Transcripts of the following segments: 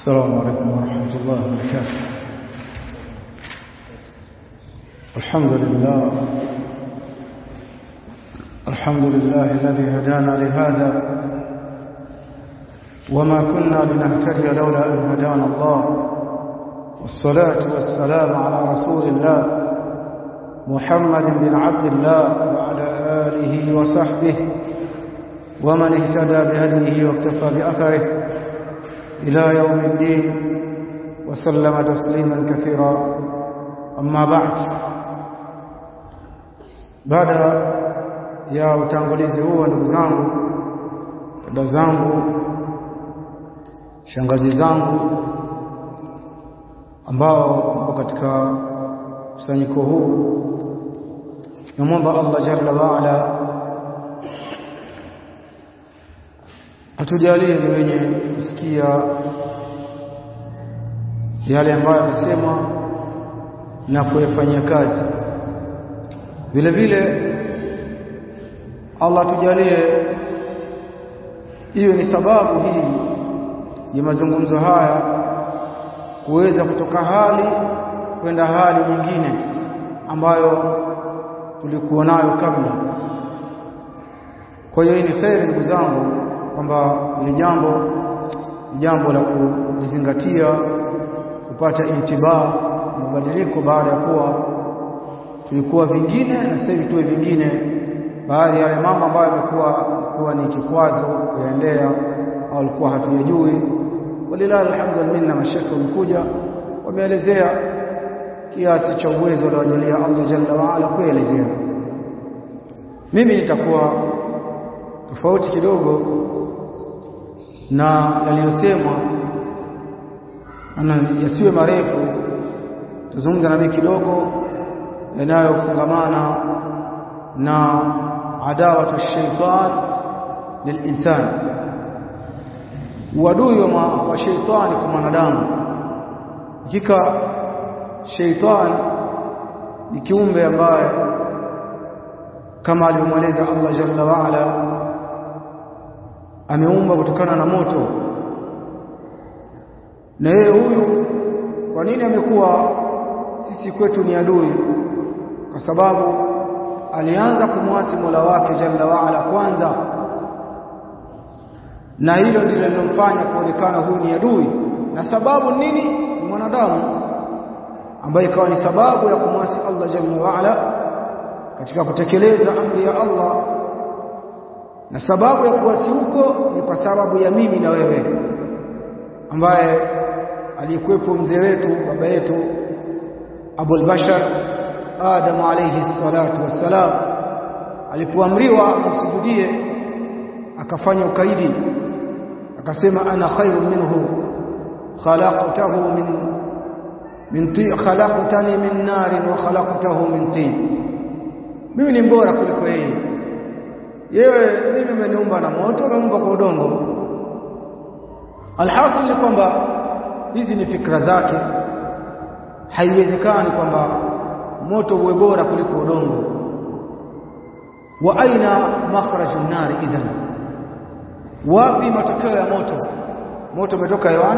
السلام عليكم ورحمة الله وبركاته. الحمد لله الذي هدانا لهذا وما كنا لنهتدي لولا أن هدانا الله، والصلاة والسلام على رسول الله محمد بن عبد الله وعلى آله وصحبه ومن اهتدى بهديه واكتفى بأثره إلى يوم الدين وسلم تسليما كثيرا. أما بعد ya utangulizi huu, ndugu zangu, dada zangu, shangazi zangu ambao mko katika kusanyiko huu, namwomba Allah jalla wa ala atujalie ni wenye kusikia yale ambayo yamesemwa na kuyafanyia kazi. Vile vile Allah tujalie hiyo ni sababu hii ya mazungumzo haya kuweza kutoka hali kwenda hali nyingine ambayo tulikuwa nayo kabla. Kwa hiyo ni kheri, ndugu zangu, kwamba ni jambo la kuzingatia, kupata intibah, mabadiliko baada ya kuwa tulikuwa vingine na sasa hivi tuwe vingine. Baadhi ya mambo ambayo yamekuwa ni kikwazo kuendea au alikuwa hatuyajui, walilahi alhamdulillah, mashaka wamekuja wameelezea kiasi cha uwezo aliojalia Allah jalla wa ala kuelezea. Mimi nitakuwa tofauti kidogo na yaliyosemwa, na yasiwe marefu. Tuzungumza na mimi kidogo yanayofungamana na adawatu shaytan lilinsan, uadui wa shaytani kwa mwanadamu. Hakika shaytan ni kiumbe ambaye kama alivyomweleza Allah jalla wa ala ameumba kutokana na moto. Na yeye huyu, kwa nini amekuwa sisi kwetu ni adui? Kwa sababu alianza kumwasi Mola wake jalla wa ala kwanza, na hilo ndilo lilomfanya kuonekana huyu ni adui. Na sababu nini? Mwanadamu ambaye ikawa ni sababu ya kumwasi Allah jalla wa ala katika kutekeleza amri ya Allah. Na sababu ya kuasi huko ni kwa sababu ya mimi na wewe, ambaye alikuwepo mzee wetu, baba yetu Abul Bashar Adam alayhi salatu wassalam, alipoamriwa kumsujudie akafanya ukaidi, akasema ana khairu minhu khalaqtahu khalaqtani min narin wa khalaqtahu min tin, mimi ni bora kuliko yeye, mimi umeniumba na moto na umba kwa udongo. Alhasil ni kwamba hizi ni fikra zake. Haiwezekani kwamba moto uwe bora kuliko udongo. Wa aina makhrajun nar idhan, wapi matokeo ya moto? Moto umetoka hewani,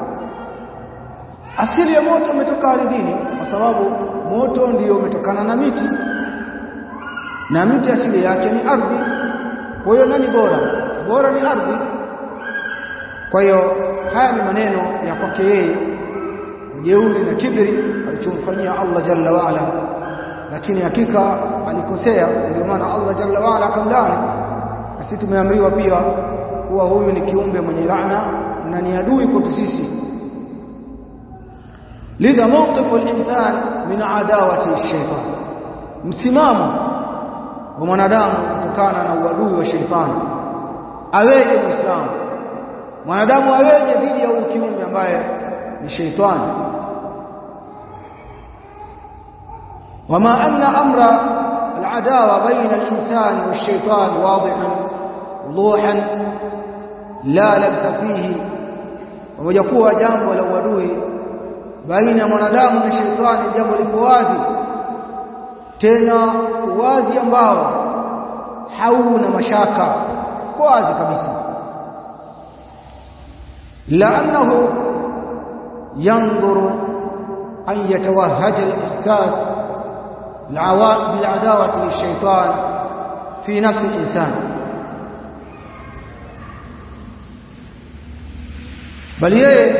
asili ya moto umetoka ardhini, kwa sababu moto ndio umetokana na miti, na miti asili yake ni ardhi. Kwa hiyo nani bora? Bora ni ardhi. Kwa hiyo haya ni maneno ya kwake yeye, jeuri na kibri alichomfanyia Allah jalla wa ala, lakini hakika alikosea. Ndio maana Allah jalla wa ala akamlaani. Sisi tumeamriwa pia kuwa huyu ni kiumbe mwenye laana na ni adui kwetu sisi. Lidha mawqifu al-insan min adawati ash-shaytan, msimamo wa mwanadamu kutokana na uadui wa shaytani. Aweje Muislamu, mwanadamu aweje dhidi ya huyu kiumbe ambaye ni shaytani? وما أن أمر العداوة بين الإنسان والشيطان واضحا وضوحا لا لبس فيه. ومجكوها جambo la uadui baina mwanadamu na shetani, jambo liko wazi, tena wazi ambao hauna mashaka, wazi kabisa. لأنه ينظر أن يتوهج الإحساس بالعداوة للشيطان في نفس الإنسان، بل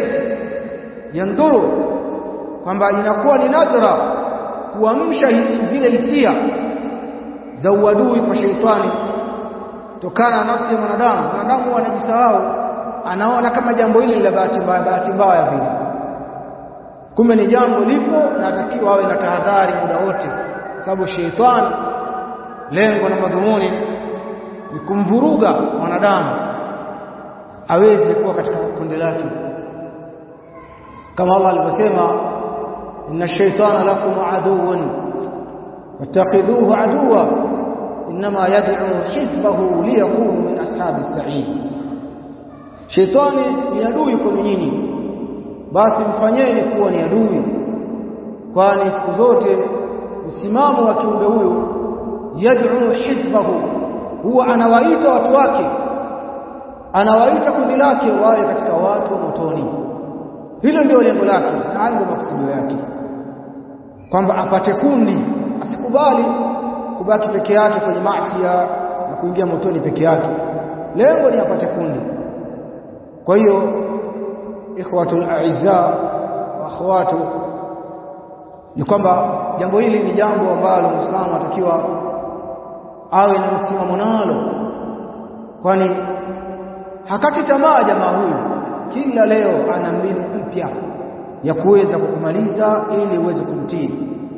ينظر kwamba inakuwa ni nadra kuamsha zile hisia za uadui kwa sheitani tokana na nafsi ya mwanadamu. Mwanadamu anajisahau, anaona kama jambo hili la bahati mbaya vile, kumbe ni jambo lipo na atakiwa awe na tahadhari muda wote, sababu sheitani lengo na madhumuni ni kumvuruga mwanadamu aweze kuwa katika kundi lake, kama Allah alivyosema inna ash-shaytana lakum aduwwun fattakhidhuhu aduwwa inma yad'u hizbahu liyakunu min ashabis sa'id. Shaytani ni adui kwa nyinyi, basi mfanyeni kuwa ni adui, kwani siku zote msimamo wa kiumbe huyu yad'u hizbahu, huwa anawaita watu wake, anawaita kundi lake wawe katika watu wa motoni. Hilo ndio lengo lake na ndio makusudio yake, kwamba apate kundi, asikubali kubaki peke yake kwenye maasi na kuingia motoni peke yake. Lengo ni apate kundi. Kwa hiyo ikhwatul a'izza wa akhawatu, ni kwamba jambo hili ni jambo ambalo Muislamu atakiwa awe na msimamo nalo, kwani hakati tamaa jamaa huyu kila leo ana mbinu mpya ya kuweza kukumaliza ili uweze kumtii.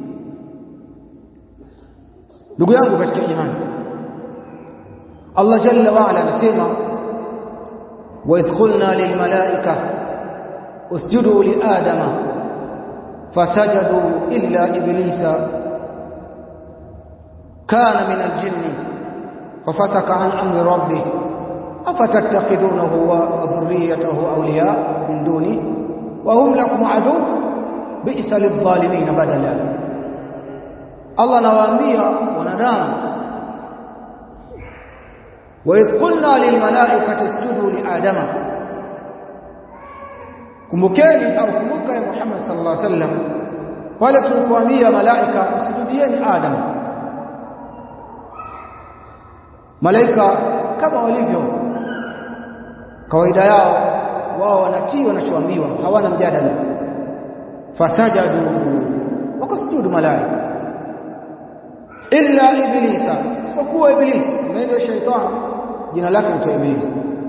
Ndugu yangu katika imani, Allah jalla wa ala anasema wa idh qulna lil malaika usjudu li adama fasajadu illa iblisa kana min al-jinni fafataka an amri rabbih afatattakhidunahu wa dhurriyyatahu awliya min duni wa hum lakum adu bi'sa lidh-dhalimin badala. Allah anawaambia wanadamu, wa idh qulna lil malaikati isjudu li adama, kumbukeni au kumbuka ya Muhammad sallallahu alaihi wasallam pale tulipoambia malaika msujudieni Adam. Malaika kama walivyo kawaida yao, wao wanatii wanachoambiwa, hawana mjadala. Fasajadu, wakasujudu malaika illa iblisa, isipokuwa iblis. Ndio shaytan, jina lake ni Iblis.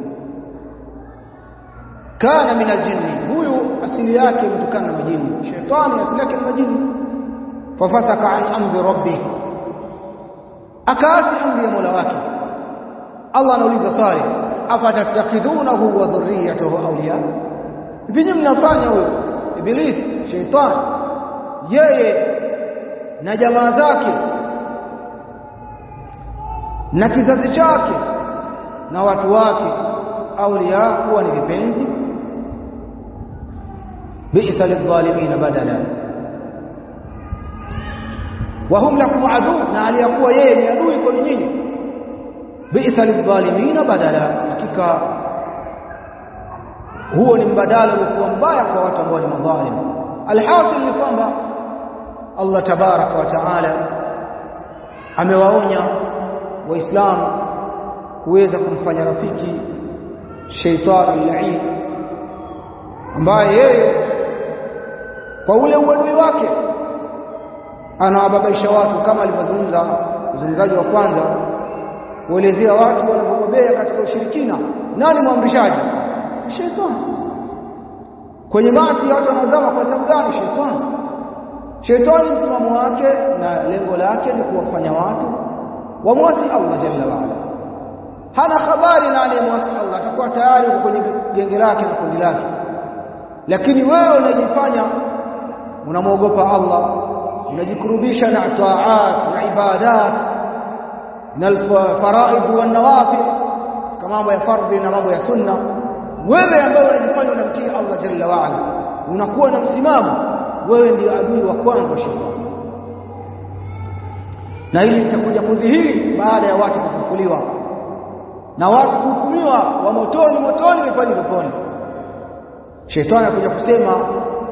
Kana min al-jinni, huyu asili yake mtokana na majini. Shaytani asili yake ni majini. Fafataka an amri rabbih, akaasi amri ya Mola wake. Allah anauliza swali, afatattakhidunahu wa dhurriyyatahu awliya, vinyi mnafanya huyo Iblis shaytan yeye na jamaa zake na kizazi chake na watu wake awliya kuwa ni vipenzi? bi'sa lidh-dhalimin badala wa hum lakum adu, na aliyakuwa yeye ni adui kwa nyinyi. bi'sa lidh-dhalimin badala, hakika huo ni mbadala uliokuwa mbaya kwa watu ambao ni madhalim. Alhasil ni kwamba Allah tabaraka wa taala amewaonya waislamu kuweza kumfanya rafiki shaytani lain, ambaye yeye kwa ule uadui wake anawababaisha watu, kama alivyozungumza mzungumzaji wa kwanza kuelezea watu wanapobobea katika ushirikina. Nani mwamrishaji? Shaytani. Kwenye maasi watu wanazama kwa sababu gani? Shaytani. Shaytani msimamo wake na lengo lake ni kuwafanya watu wamwasi Allah jalla wa ala. Hana habari na aliyemwasi Allah, atakuwa tayari kwenye genge lake na kundi lake. Lakini wewe unajifanya unamwogopa Allah, unajikurubisha na taat na ibadat na faraid wa nawafil, kama mambo ya fardhi na mambo ya sunna. Wewe ambaye unajifanya unamtii Allah jalla wa ala, unakuwa na msimamo, wewe ndio adui wa kwanza wa shetani. Na hili litakuja kudhihiri baada ya watu kufufuliwa na watu kuhukumiwa wa motoni mifanye motoni. Shetani anakuja kusema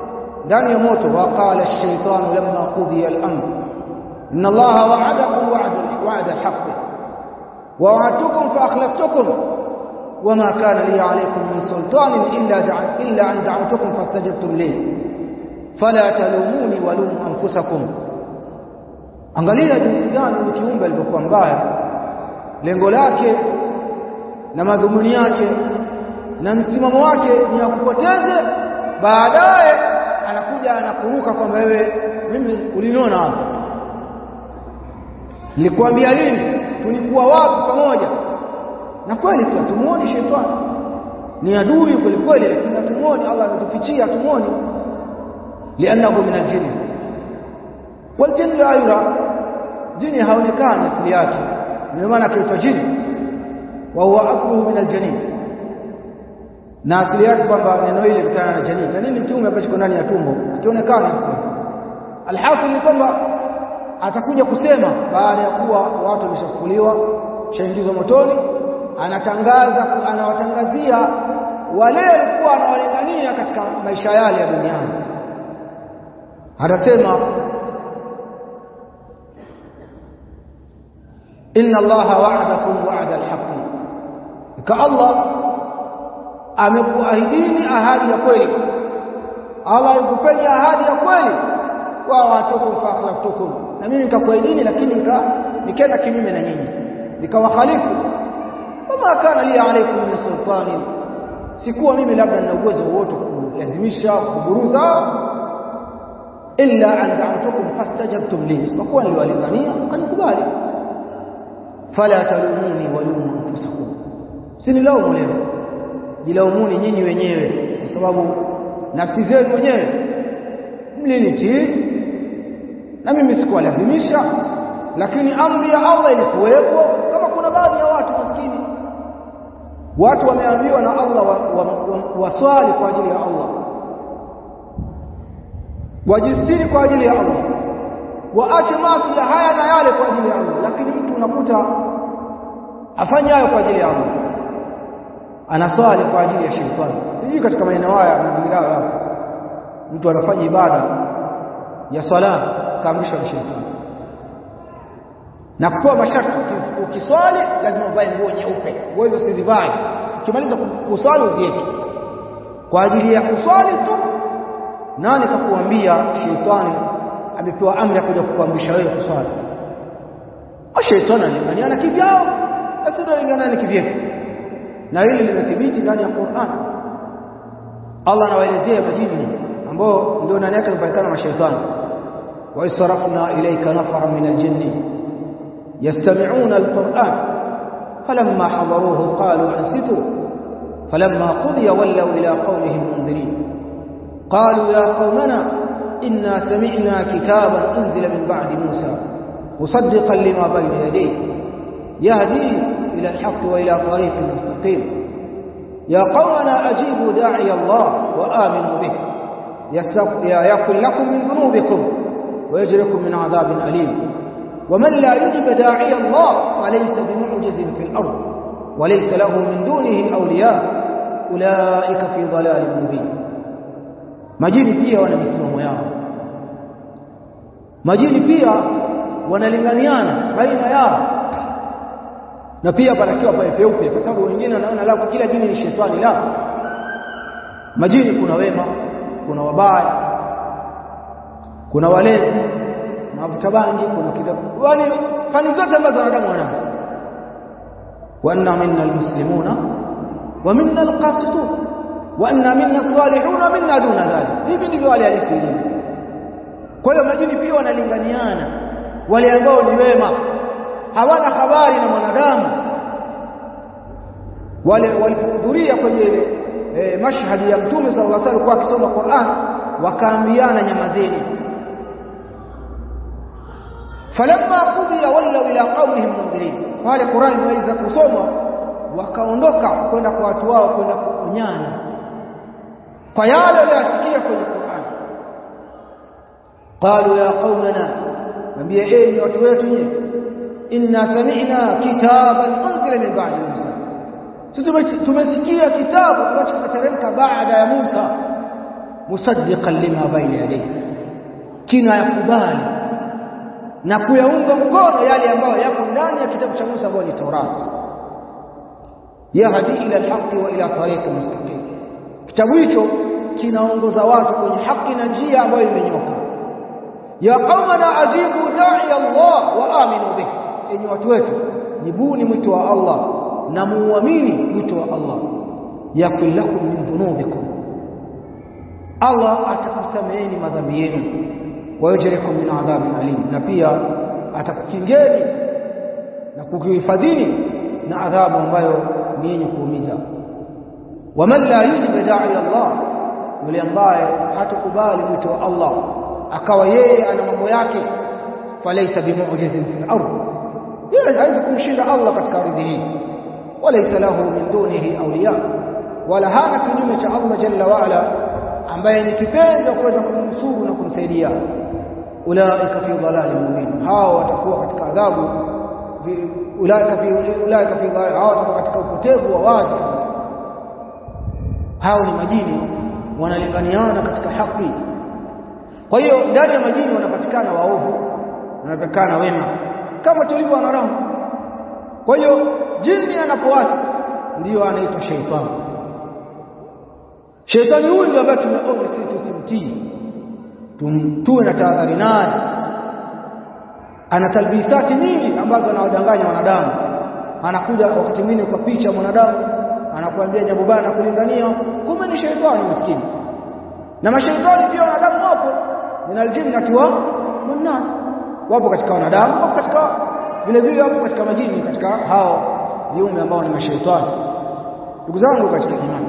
ndani ya moto. Waqala ash-shaytanu lamma qudiya al-amr inna Allaha wa'adakum wa'da al-haqq wa wa'adtukum fa akhlaftukum wama kana li 'alaykum min sultanin illa an da'awtukum fastajabtum li fala talumuni wa lumu anfusakum. Angalia jinsi gani kiumbe alivyokuwa mbaya, lengo lake na madhumuni yake na msimamo wake ni akupoteze, baadaye anakuja anakuruka kwamba wewe mimi uliniona wapi, nilikwambia lini, tulikuwa wapi pamoja. Na kweli tumuone shetani ni adui kweli kweli, lakini tumuone Allah anatufichia, tumuone lianahu min aljinn waljinn la yura, jini haonekani asili yake, ndio maana kaitwa jini. Wa huwa asluhu min aljanin, na asili yake kwamba neno hili litokana na janin. Janin ni kiumbe ambacho kiko ndani ya tumbo, akionekana. Alhasil ni kwamba atakuja kusema baada ya kuwa watu wameshafufuliwa, shaingizwa motoni, anawatangazia wale walikuwa wanawalingania katika maisha yale ya duniani. Atasema inna Allaha wa'adakum wa'da al-haqq, ka Allah amekuahidini ahadi ya kweli. Allah alikupeni ahadi ya kweli, wa wa'atukum fa akhlaftukum, na mimi nikakuahidini lakini nikaenda kinyume na nyinyi, nikawakhalifu. Wama kana li alaykum min sultanin, sikuwa mimi labda nina uwezo wote kulazimisha kuburuza, illa an da'awtukum fastajabtum li, isipokuwa niliwalingania mkanikubali. Fala talumuni wa lumu anfusakum, sinilaumu leo, jilaumuni nyinyi wenyewe, kwa sababu nafsi zenu wenyewe mlinitii na mimi sikuwalazimisha, lakini amri ya Allah ilikuwepo. Kama kuna baadhi ya watu maskini, watu wameambiwa na Allah waswali kwa ajili ya Allah, wajistiri kwa ajili ya Allah, waache maasi ya haya na yale kwa ajili ya Allah, lakini mtu unakuta afanya hayo kwa ajili ya Allah, anaswali kwa ajili ya shetani. Sijui katika maeneo haya mazingira hapa mtu anafanya ibada ya swala kaamrisha shetani, na kwa mashaka ukiswali lazima uvae nguo nyeupe, nguo hizo sizivae, ukimaliza kuswali uzieke kwa ajili ya kuswali tu. Nani kakuambia shetani amepewa amri ya kuja kukuamrisha wewe kuswali? Shetani anang'aniana kivyao, basi ndio anang'aniana kivyao, na hili limethibiti ndani ya Qur'an. Allah anawaelezea majini ambao ndio ndani yake kupatikana mashaitani. Wa isarafna ilayka nafara min aljinni yastami'una alquran falamma hadaruhu qalu ansitu falamma qudiya wallaw ila qawmihim mundirin qalu ya qawmana inna sami'na kitaban unzila min ba'di musa musaddiqan lima bayna yadayhi yahdi ila alhaq wa ila tariqin mustaqim ya qawmana ajibu da'i Allah wa aminu bihi يغفر لكم من ذنوبكم ويجركم من عذاب أليم ومن لا يجب داعي الله فليس بمعجز في الأرض وليس له من دونه أولياء أولئك في ضلال مبين. majini pia wana misimamo yao, majini pia wanalinganiana baina yao, na pia panakiwa pale peupe, kwa sababu wengine wanaona la kila jini ni shetani. La, majini kuna wema, kuna wabaya, kuna walezi, mavuta bangi, kuna kidhabu, wani fani zote ambazo wanadamu wanazo. wa anna minna almuslimuna wa minna alqasitun wa anna minna salihuna minna duna dhalik. Hivi ndivyo wale halisi. Kwa hiyo majini pia wanalinganiana, wale ambao ni wema, hawana habari na mwanadamu. Wale walihudhuria kwenye mashhadi ya Mtume sallallahu alaihi wasallam kwa kusoma Qur'an, wakaambiana nyamazeni. Falamma qudiya wallaw ila qawmihim mundirin, wale Qur'an waliweza kusoma wakaondoka kwenda kwa watu wao kwenda kunyana kwa yale waliyosikia kwenye Qur'an. Qalu ya qaumana, nambia enyi watu wetu, inna sami'na kitaban unzila min ba'di Musa, sisi tumesikia kitabu ambacho kitateremka baada ya Musa, musaddiqan lima bayna yadayhi, kina yakubali na kuyaunga mkono yale ambayo yako ndani ya kitabu cha Musa ambayo ni Taurati. Yahdi ila alhaqi wa ila tariqi mustaqim, kitabu hicho kinaongoza watu kwenye haki na njia ambayo imenyoka. Ya qaumana ajibu da'i Allah wa aminu bih, enyi watu wetu jibuni mwito wa Allah na muamini mwito wa Allah. Yaghfir lakum min dhunubikum, Allah atakusameheni madhambi yenu, wa yujrikum min adhabin alim, na pia atakukingeni na kukuhifadhini na adhabu ambayo ni yenye kuumiza. Wa man la yujib da'i Allah, yule ambaye hatakubali mwito wa Allah akawa yeye ana mambo yake, falaysa bimu'jizin fil ardh, yeye hawezi kumshinda Allah katika ardhi hii. Walaysa lahu min dunihi awliya, wala hana kinyume cha Allah jalla wa ala ambaye ni kipenzi wa kuweza kumnusuru na kumsaidia. Ulaika fi dhalalin mubin, hao watakuwa katika adhabu. Ulaika fi dhalal, hao watakuwa katika upotevu wa wazi. Hao ni majini wanalinganiana katika haki. Kwa hiyo ndani ya majini wanapatikana waovu, wanapatikana wema kama tulivyo wanadamu. Kwa hiyo jini anapoasi ndio anaitwa shaytan. Shetani huyu ndiye ambaye tumeona sisi tusimtii, tuwe na tahadhari naye. Ana talbisati nyingi ambazo anawadanganya wanadamu. Anakuja wakati mwingine kwa picha mwanadamu, anakuambia jambo baya na kulingania, kumbe ni shetani maskini. Na mashaitani pia wanadamu wapo, minal jinnati wa nas, wapo katika wanadamu, wapo katika vile vile wapo katika majini, katika hao viumbe ambao ni mashaitani. Ndugu zangu katika imani,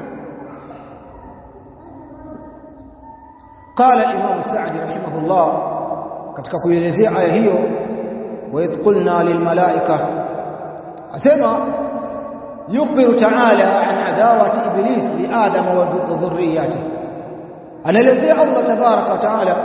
قال الإمام السعدي رحمه الله katika kuelezea aya hiyo, wa yaqulna lilmalaika, asema yukhbiru ta'ala an adawati iblis li adam wa dhurriyyatihi, anaelezea Allah tabaraka wa taala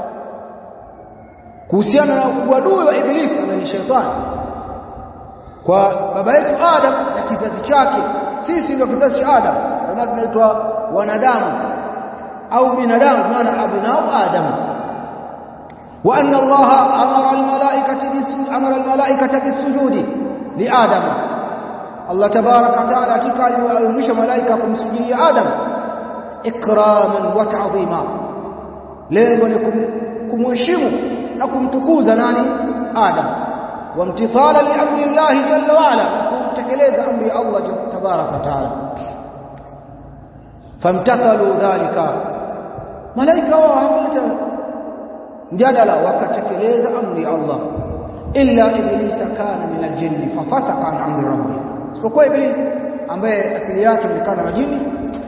kuhusiana na uadui wa iblis na shetani kwa baba yetu Adam na kizazi chake. Sisi ndio kizazi cha Adam, kama tunaitwa wanadamu au binadamu, maana abnao Adam. Wa anna Allah amara almalaikata bisujudi li Adam, Allah tabaraka wa taala hakika aliamrisha malaika kumsujudia Adam ikraman wa ta'zima, lengo ni kumheshimu na kumtukuza nani? Adam. Wa imtithala li amri Allah jalla wa ala, kutekeleza amri Allah tabaraka wa taala. Famtathalu dhalika, malaika wao hawata mjadala, wakatekeleza amri Allah. Illa iblis kana min al-jinn fafasaqa an amri rabbih, isipokuwa iblis ambaye asili yake ni kana majini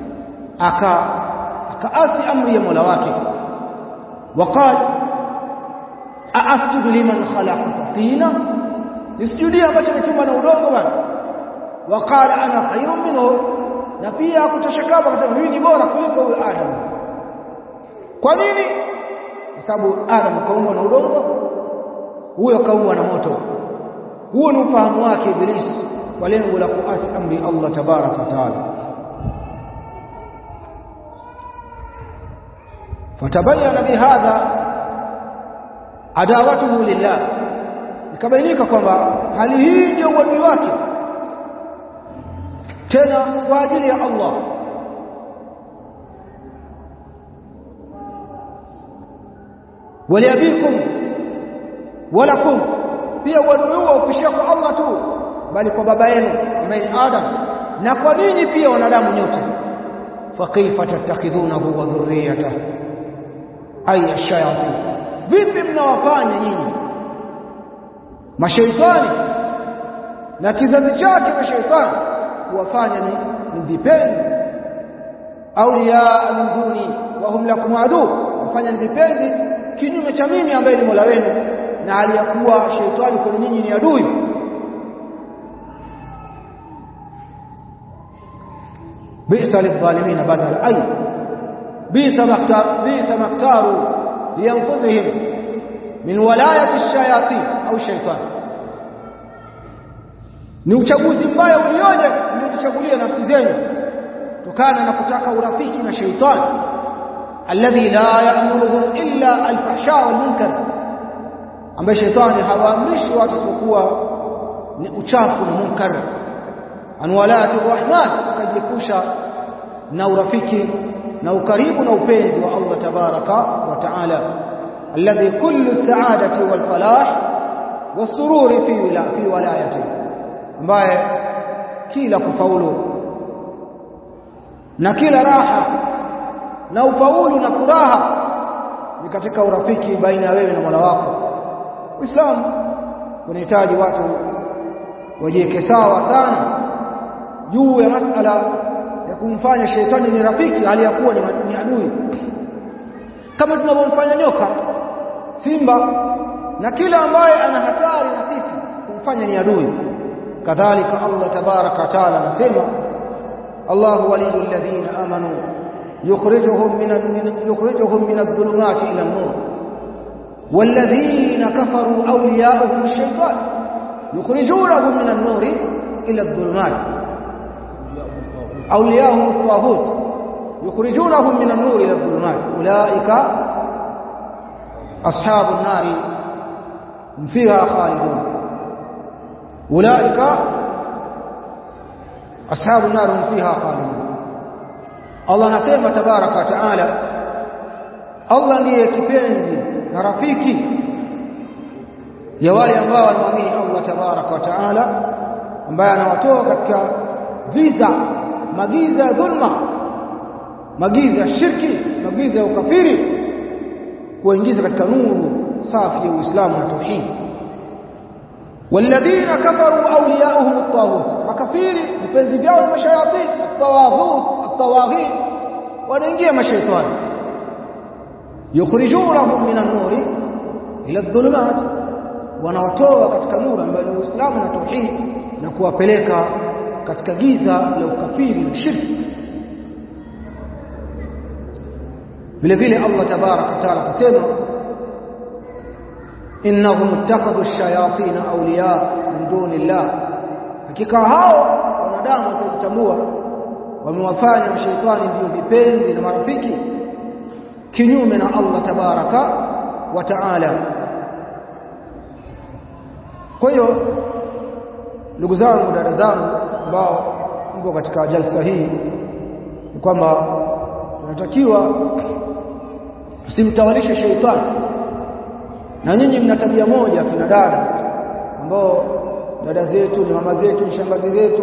akaasi amri ya Mola wake. Waqal aasjudu liman khalaqa tina, nisjudia ambacho kimetumba na udongo bwana. Waqala ana khayrun minhu, na pia kutoshakaba kwa sababu ni bora kuliko huyo Adam. Kwa nini? Kwa sababu Adam kaumbwa na udongo, huyo kaumbwa na moto. Huo ni ufahamu wake Iblis kwa lengo la kuasi amri Allah tabaraka wa taala. Fatabayana bihadha adawatuhu lillah, ikabainika kwamba hali hii ndio uadui wake tena kwa ajili ya Allah. Waliabikum walakum, pia uadui huo ukishia kwa Allah tu, bali kwa baba yenu ambaye Adam, na kwa ninyi pia wanadamu nyote. Fakaifa tattakhidhunahu wa dhurriyyatahu ay ash-shayatin, vipi mnawafanya nyinyi mashaitani na kizazi chake mashaitani kuwafanya ni vipenzi, awliya min duni wa hum lakum adu, wafanya ni vipenzi kinyume cha mimi ambaye ni Mola wenu, na aliyakuwa shaitani kwa nyinyi ni adui. Bisa lidh-dhalimin badal ay bisa maktaru liyanfuzihim min walayati ash-shayatin au shaytan, ni uchaguzi mbaya ulioje mliochagulia nafsi zenu kutokana na kutaka urafiki na shaitani alladhi la ya'muruhum illa al-fahsha wal munkar, ambaye shetani hawaamrishi watu isipokuwa ni uchafu na munkar. Anwalati rahman, akajiepusha na urafiki na ukaribu na upenzi wa Allah tabaraka wa taala, alladhi kullu sa'adati wal falah wasururi fi walayati, ambaye kila kufaulu na kila raha na ufaulu na furaha ni katika urafiki baina ya wewe na Mola wako. Uislamu unahitaji watu wajiweke sawa sana juu ya masala ya kumfanya shetani ni rafiki hali ya kuwa ni adui, kama tunavyomfanya nyoka, simba na kila ambaye ana hatari na sisi kumfanya ni adui. Kadhalika Allah tabaraka wa taala anasema, Allahu waliyul ladhina amanu yukhrijuhum min adh-dhulumati ila an-nur walladhina kafaru awliya'uhum ash-shaytan yukhrijunahum min an-nuri ila adh-dhulumati awliya'uhum at-taghut yukhrijunahum min an-nuri ila adh-dhulumati ulaika ashabun nari fiha khalidun ulaika ashabun nar fiha khalidun. Allah anasema tabaraka wa taala, Allah ndiye kipenzi na rafiki ya wale ambao wanaamini Allah tabaraka wa taala, ambaye anawatoa katika giza, magiza ya dhulma, magiza ya shirki, magiza ya ukafiri, kuingiza katika nuru safi ya Uislamu na tauhid. والذين كفروا اولياؤهم الطاغوت، makafiri mpenzi vyao ni mashayatin, at-tawaghit wanaingia mashaitani. yukhrijunahum min an-nuri ila adh-dhulumat, wanawatoa katika nuru ambayo ni Uislamu na tauhid na kuwapeleka katika giza la ukafiri na shirki. vile vile Allah tabaraka wa taala kusema, innahum ittakhadhu ash-shayatin awliya min dunillah, hakika hao wanadamu wakitambua wamewafanya mashaitani ndio vipenzi na marafiki kinyume na Allah tabaraka wa taala. Kwa hiyo ndugu zangu, dada zangu ambao mko katika jalsa hii, ni kwamba tunatakiwa tusimtawalishe shaitani. Na nyinyi mna tabia moja, kina dada ambao dada zetu ni mama zetu, ni shangazi zetu,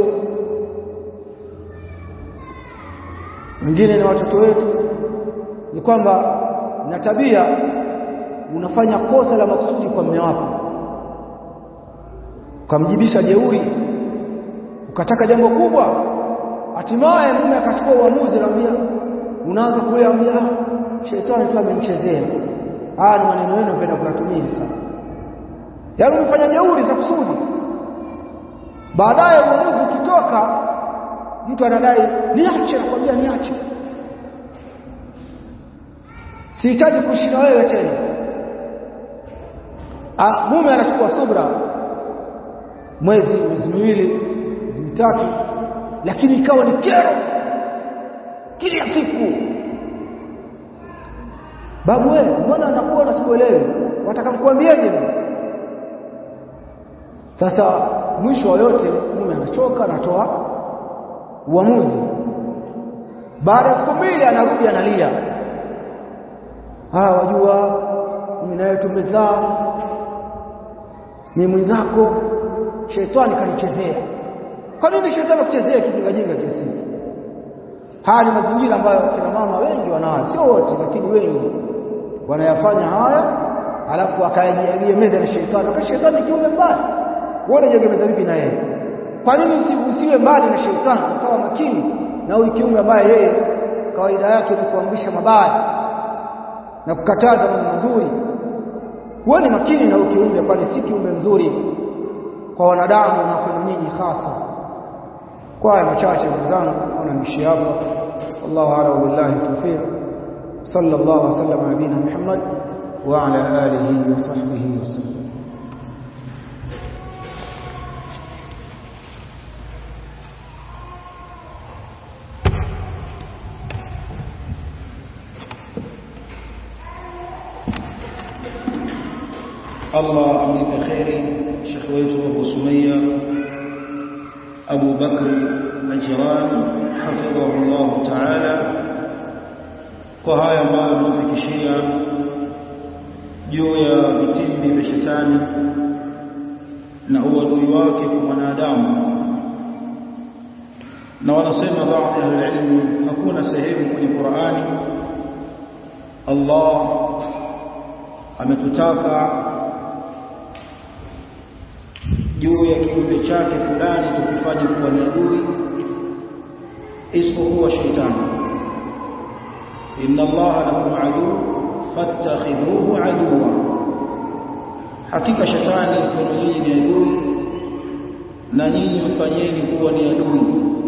wengine ni watoto wetu, ni kwamba na tabia unafanya kosa la makusudi kwa mume wako, ukamjibisha jeuri, ukataka jambo kubwa, hatimaye mume akachukua uamuzi, anambia, unaanza kuambia shetani tu amenichezea. Ni maneno yenu napenda kuyatumia sana. Yaani umefanya jeuri za kusudi, baadaye uamuzi ukitoka, mtu anadai niache, nakwambia niache, sihitaji kuishi na wewe tena. Mume anachukua subra mwezi miwili, miezi mitatu, lakini ikawa ni kero kila siku. Babu wewe, mbona anakuwa na sikuelewi, wataka kukuambiaje? Sasa mwisho wa yote mume anachoka, anatoa uamuzi. Baada ya siku mbili anarudi analia, wajua mimi naye tumezaa, ni mwenzako, shetani kanichezea. Kwa nini shetani kuchezea kijingajinga kiasi? Haya ni mazingira ambayo kina mama wengi wanayo, sio wote lakini wengi wanayafanya haya, alafu akayegemeza na shetani. Kwa shetani kiumbe mbaya, wewe unajegemeza vipi na yeye? Kwa nini usiwe mbali na shetani, ukawa makini na huyu kiumbe ambaye yeye kawaida yake ni kuamrisha mabaya na kukataza mambo mazuri? Wewe ni makini na huyu kiumbe, kwani si kiumbe mzuri kwa wanadamu na kwa nyinyi hasa. Kwa haya machache ndugu zangu, niishi hapo. Allahu a'lam billahi tawfiq. Sallallahu alaihi wasallam ala nabiyina Muhammad wa ala alihi wa sahbihi wasallam. Allah amlipe kheri Sheikh wetu Abu Sumayya Abu Bakr Majran hafidhahullah ta'ala kwa haya ambayo ametufikishia juu ya vitimbi vya shetani na uadui wake kwa mwanadamu. Na wanasema baadhi ya elimu, hakuna sehemu kwenye Qur'ani Allah ametutaka juu ya kiumbe chake fulani tukifanye kuwa ni adui isipokuwa shetani. Inna Allaha lakum adu fattakhidhuhu aduwa, hakika shetani kwenu nyinyi ni adui na nyinyi mfanyeni kuwa ni adui.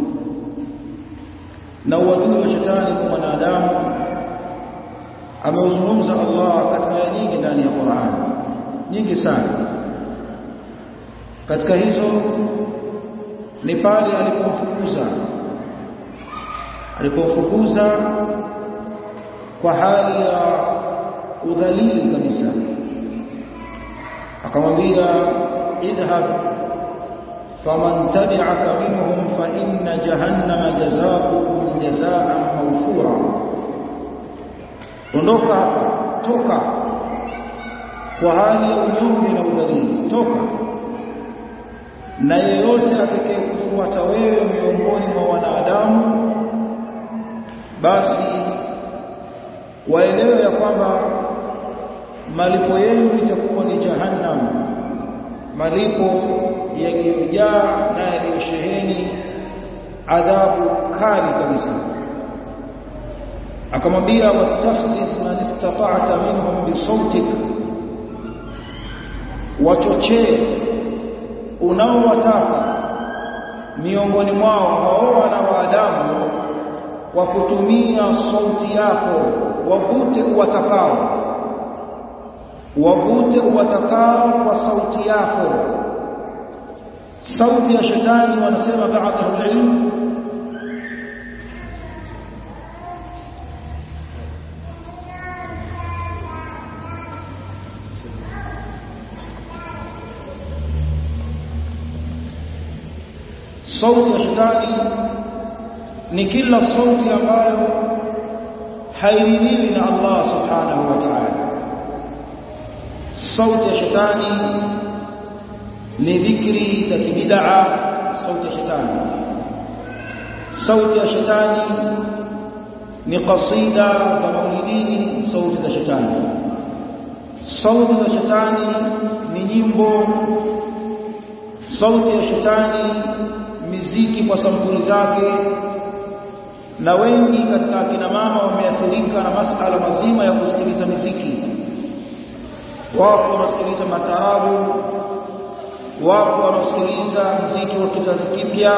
Na uadui wa shetani kwa mwanadamu ameuzungumza Allah katika aya nyingi ndani ya Qur'an, nyingi sana. Katika hizo ni pale alipofukuza kwa hali ya udhalili kabisa, akamwambia idhhab faman tabi'aka minhum fa inna jahannama jazaa'ukum jazaa'an mawfura, ondoka hapa, toka, kwa hali ya unyonge na udhalili, toka, na yeyote atakayekufuata wewe miongoni mwa wanadamu basi waelewe ya kwamba malipo yenu itakuwa ni jahannam, malipo yaliyojaa na yaliyosheheni adhabu kali kabisa. Akamwambia wastafziz man istata'ta minhum bisawtik, wachochee unaowataka miongoni mwao hao wanadamu kwa kutumia sauti yako, wavute uwatakao kwa sauti yako. Sauti ya shetani wanasema baadhi ya ilmu sauti ya shetani ni kila sauti ambayo hairidhiwi na Allah subhanahu wa ta'ala. Sauti ya shetani ni dhikri za kibid'a, sauti ya shetani. Sauti ya shetani ni qasida za maulidini, sauti za shetani. Sauti za shetani ni nyimbo. Sauti ya shetani miziki kwa sampuli zake, na wengi katika kina mama wameathirika na masuala mazima ya kusikiliza muziki. Wapo wanasikiliza matarabu, wapo wanasikiliza muziki wa kizazi kipya,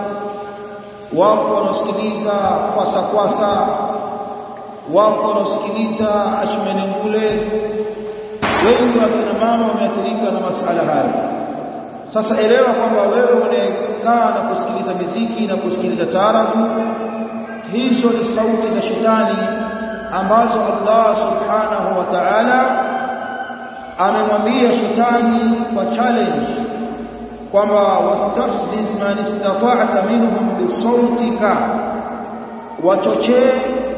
wapo wanasikiliza kwasa, wapo wanasikiliza ashmenengule. Wengi wa kina mama wameathirika na masuala haya. Sasa elewa kwamba wewe unayekaa na kusikiliza muziki na kusikiliza taarabu, hizo ni sauti za shetani ambazo Allah subhanahu wa ta'ala amemwambia shetani kwa challenge kwamba wastafziz man istata'ta minhum bisawtika, wachochee,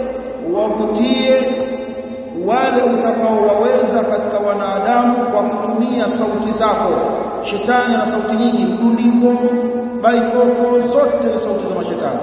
wavutie wale utakaowaweza katika wanadamu kwa kutumia sauti zako. Shetani ana sauti nyingi, mdundiko, baikoko, zote ni sauti za mashetani.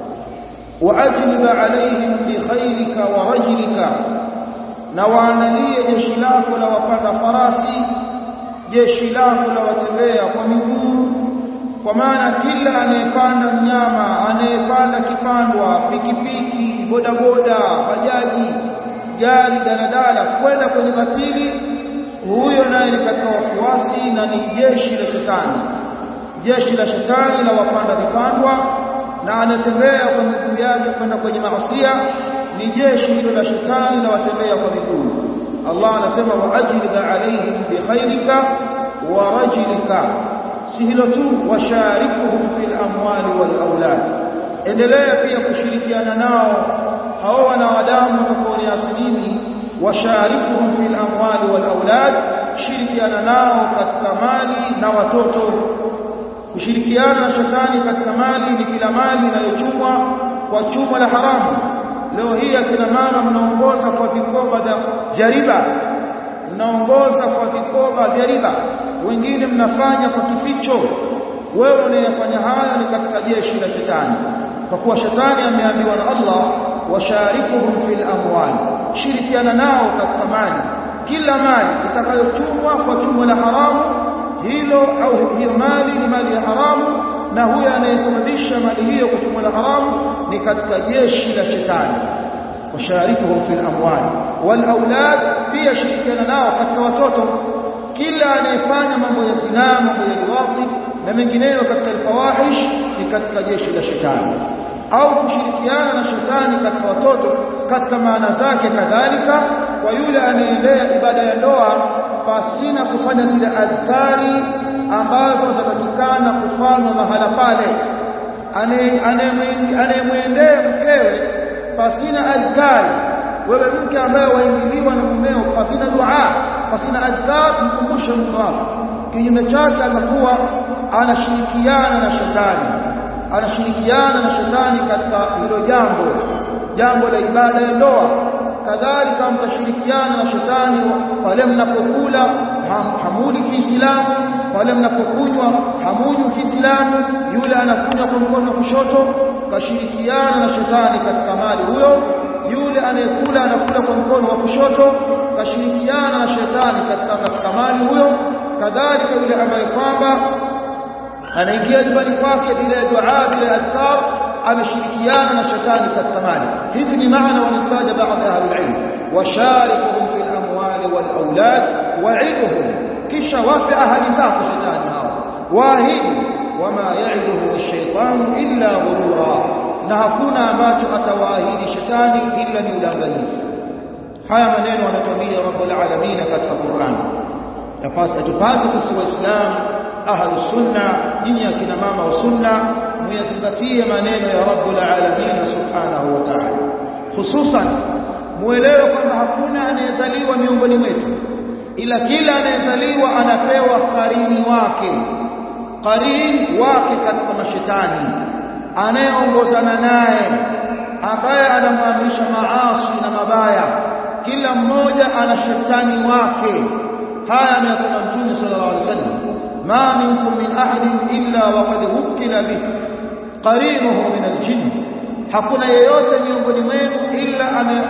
وأجلب عليهم بخيلك ورجلك, na waandalie jeshi lako la wapanda farasi, jeshi lako la watembea kwa miguu. Kwa maana kila anayepanda mnyama, anayepanda kipandwa, pikipiki, bodaboda, bajaji, gari, daladala kwenda kwenye batili, huyo naye ni katika wafuasi na ni jeshi la shetani. Jeshi la shetani la wapanda vipandwa na anatembea kwa miguu yake kwenda kwenye maasiya ni jeshi hilo la shetani la watembea kwa miguu. Allah anasema waajlib alaihim bikhairika wa rajlika, si hilo tu, washarikuhum fil amwali wal aulad, endelea pia kushirikiana nao hao wanadamu watakaoniasini. Washarikuhum fil amwali wal aulad, shiriki kushirikiana nao katika mali na watoto. Kushirikiana na shetani katika mali ni kila mali inayochumwa kwa chuma la haramu. Leo hii akina mama mnaongoza kwa vikoba vya riba, mnaongoza kwa vikoba vya riba, wengine mnafanya kwa kificho. Wewe unayefanya haya ni katika jeshi la shetani, kwa kuwa shetani ameambiwa na Allah, washarikuhum fil amwal, shirikiana nao katika mali. Kila mali itakayochumwa kwa chuma la haramu, hilo au hiyo mali ni mali ya haramu, na huyo anayesababisha mali hiyo kwa chuma la haramu ni katika jeshi la shetani. Washarikuhum fil amwal wal aulad, pia shirikiana nao katika watoto. Kila anayefanya mambo ya zinaa, mambo ya liwati na mengineyo katika alfawahish ni katika jeshi la shetani. Au kushirikiana na shetani katika watoto katika maana zake kadhalika, kwa yule anayeendea ibada ya ndoa pasina kufanya zile adhkari ambazo zinapatikana kufanywa mahala pale. Anayemwendea mkewe pasina adhkari, wewe mke ambaye waingiliwa na mumeo pasina dua, pasina adhkar, mkumbushe mume wako. Kinyume chake anakuwa anashirikiana na shetani, katika hilo jambo la ibada ya ndoa. Kadhalika mtashirikiana na shetani pale mnapokula hamuli Kiislamu, pale mnapokunywa hamunywi Kiislamu. Yule anakunywa kwa mkono kushoto kashirikiana na shetani katika mali huyo. Yule anayekula anakula kwa mkono wa kushoto kashirikiana na shetani katika mali huyo. Kadhalika yule ambaye kwamba anaingia nyumbani kwake bila dua, bila adhkar, ameshirikiana na shetani katika mali. Hizi ni maana wanataja baadhi ya ahli ilm, washarikuhum fil amwali wal aulad wa'iduhum, kisha wape ahadi zako shetani hao, waahidi wama ya'iduhu ash-shaytanu illa ghurura, na hakuna ambacho atawaahidi shetani illa ni udanganyifu. Haya maneno anatuambia Rabbul Alamin katika Qur'an. Tupate sisi Waislamu ahlu sunna, nyinyi akina mama wa sunna, muyazingatie maneno ya Rabbul Alamin subhanahu wa ta'ala. Hususan muelewe kwamba hakuna anayezaliwa miongoni mwetu, ila kila anayezaliwa anapewa qarini wake katika mashetani, anayeongozana naye, ambaye anamwamrisha maasi na mabaya. Kila mmoja ana shetani wake. Haya amesema Mtume sallallahu alaihi wasallam, ma minkum min ahadin illa waqad wukila bihi qarinuhu min al-jinn, hakuna yeyote miongoni mwenu illa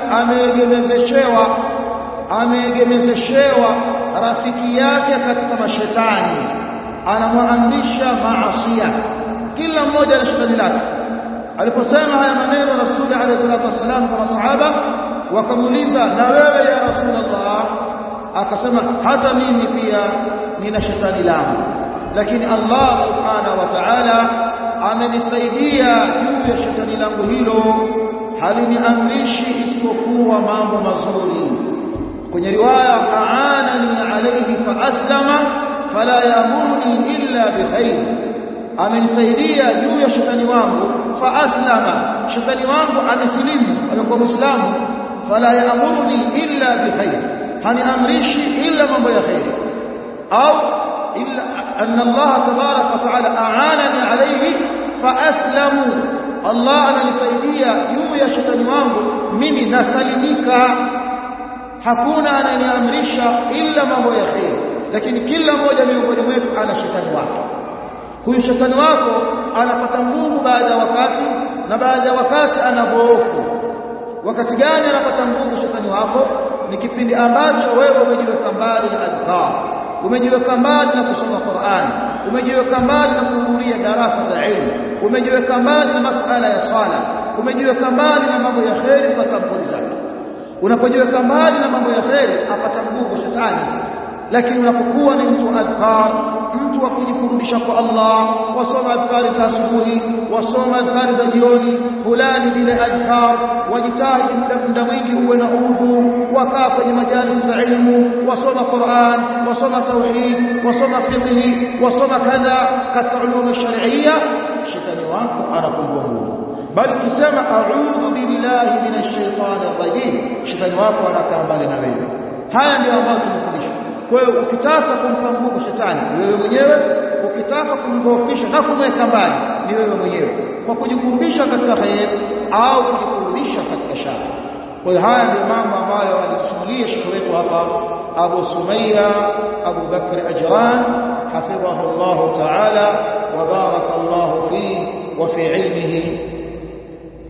ameegemezeshewa rafiki yake katika mashetani, anamwamrisha maasi. Kila mmoja ana shetani lake. Aliposema haya maneno Rasul alayhi salatu wasallam kwa masahaba, wakamuuliza, na wewe ya Rasulullah? Akasema, hata mimi pia nina shetani langu, lakini Allah subhanahu wa ta'ala amenisaidia juu ya shetani langu hilo, haliniamrishi isipokuwa mambo mazuri. Kwenye riwaya, aanani alayhi fa aslama fala yamurni illa bikhair, amenisaidia juu ya shetani wangu, fa aslama, shetani wangu amesilimu, amekuwa Muislamu, fala yamurni illa bikhair, haniamrishi illa mambo ya khair. Au illa anna Allah tabaraka wa ta'ala aanani alayhi fa aslamu, Allah ananisaidia juu ya shetani wangu, mimi nasalimika. Hakuna ananiamrisha illa mambo ya khair, lakini kila mmoja miongoni mwetu ana shetani wake. Huyu shetani wako anapata nguvu baada ya wakati, na baada ya wakati anaboofu. Wakati gani anapata nguvu shetani wako? Ni kipindi ambacho wewe umejiweka mbali na adhkar, umejiweka mbali na kusoma Qur'an, umejiweka mbali na kuhudhuria darasa za ilmu, umejiweka mbali na masuala ya sala, umejiweka mbali na mambo ya khair kwa sababu zake. Unapojiweka mbali na mambo ya khair apata nguvu shetani. Lakini unapokuwa ni mtu adhkar, mtu wa kujikurubisha kwa Allah, wasoma adhkari za asubuhi, wasoma adhkari za jioni, fulani bila adhkar, wajitahidi muda mwingi uwe na udhu, wakaa kwenye majalisi za ilmu, wasoma Qur'an, wasoma tauhid, wasoma fiqh, wasoma kadha katika ulum sharia, shetani wako anapungua nguvu. Bali kusema a'udhu billahi minash shaitani rajim, shetani wako anakaa mbali na wewe. Haya ndio ambayo tunafundishwa. kwa hiyo ukitaka kumpa nguvu shetani ni wewe mwenyewe, ukitaka kumdhoofisha na kumweka mbali ni wewe mwenyewe, kwa kujikumbisha katika khair au kujikurubisha katika shari. Kwa hiyo haya ndio mambo ambayo alitusimulia shekhi wetu hapa Abu Sumayya Abu Bakr Ajran hafidhahu Allah ta'ala wa barakallahu fihi wa fi ilmihi